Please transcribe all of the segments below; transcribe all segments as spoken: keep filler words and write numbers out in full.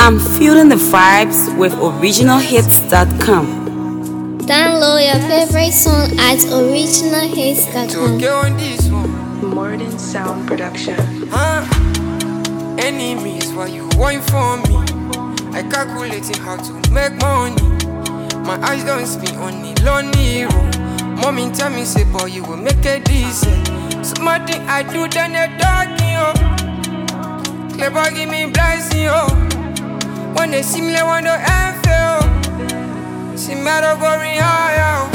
I'm feeling the vibes with original hits dot com. Download your favorite song at original hits dot com. Modern Sound Production. Huh? Enemies, why you want for me? I calculating how to make money. My eyes don't speak on the lonely road. Mommy tell me, say, boy, you will make it decent. Something I do, then they talking, oh. Clever give me blessing, oh. When they see me, they want to end, oh. See me, I don't go higher.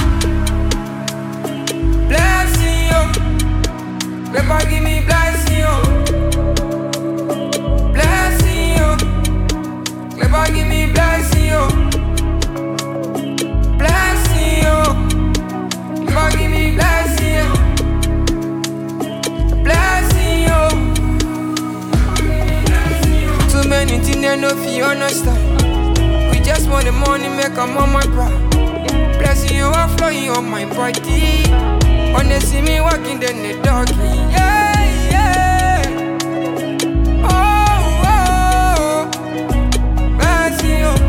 Blessing, oh. Clever give me blessing, oh. Blessing, oh. Clever give me blessing, oh. Blessing, oh. Clever give me blessing, oh. Blessing, oh. Too many things they no feel understand. We just want the money, make a mama cry. Blessing you are flowing on my body. When they see me walking, then they talking. Yeah, yeah. Oh, oh. Blessing, oh.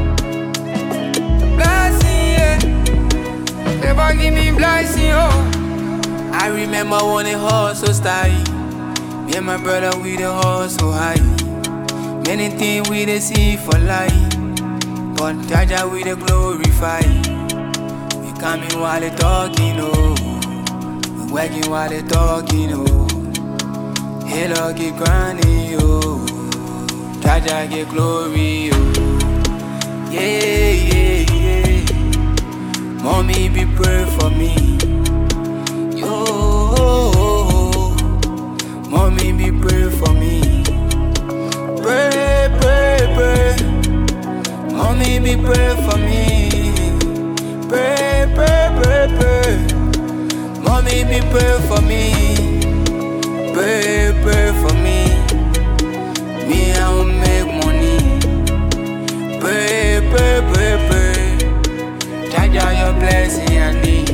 Blessing, yeah. Never give me blessing, oh. I remember when the hustle started. Me and my brother, we the hustle high. Many things we dey see for life, but Jaja we dey glorify. We coming while they talking, oh. We working while they talking, oh. Halo get grinding, oh. Jaja get glory, oh. Yeah, yeah, yeah. Mommy be pray for me. Yo, mommy be pray for me. Pray, pray, pray. Mommy be pray for me. Pray, pray, pray, pray. Mommy be pray for me. Pray, pray for me. Me, I will make money. Pray, pray, pray, pray. Jaja, your blessing I need.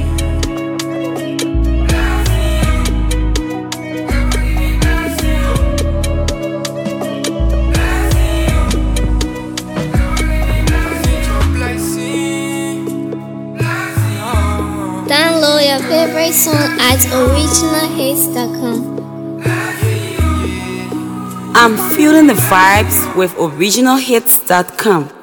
Download your favorite song at original hits dot com. I'm feeling the vibes with original hits dot com.